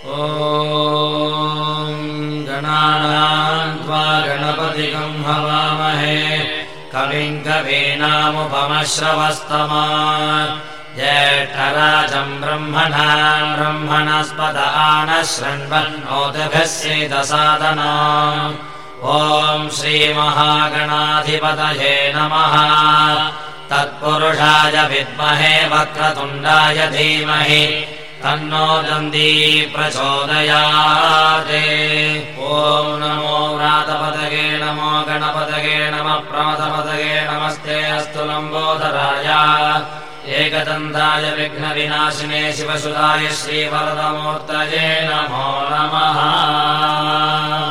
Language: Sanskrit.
गणानां त्वा गणपतिगं हवामहे कविं कवीनामुपमश्रवस्तमान् ज्येष्ठराजं ब्रह्मणस्पत आनः शृण्वन्नोतिभिस्सीदसादनाम् ॐ श्रीमहागणाधिपतये नमः तत्पुरुषाय विद्महे वक्रतुण्डाय धीमहि तन्नो दन्ती प्रचोदयात् ॐ नमो व्रातपतये नमो गणपतये नमः प्रमथपतये नमस्ते अस्तु लम्बोदराय एकदन्ताय विघ्नविनाशिने शिवसुताय श्रीवरदमूर्तये नमो नमः।